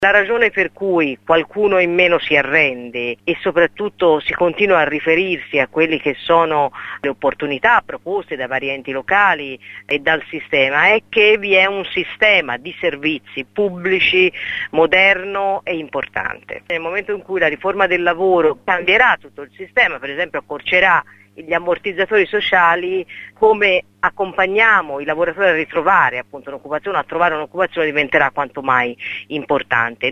La ragione per cui qualcuno in meno si arrende e soprattutto si continua a riferirsi a quelle che sono le opportunità proposte dai vari enti locali e dal sistema è che vi è un sistema di servizi pubblici moderno e importante. Nel momento in cui la riforma del lavoro cambierà tutto il sistema, per esempio accorcerà gli ammortizzatori sociali, come accompagniamo i lavoratori a ritrovare appunto un'occupazione, a trovare un'occupazione diventerà quanto mai importante.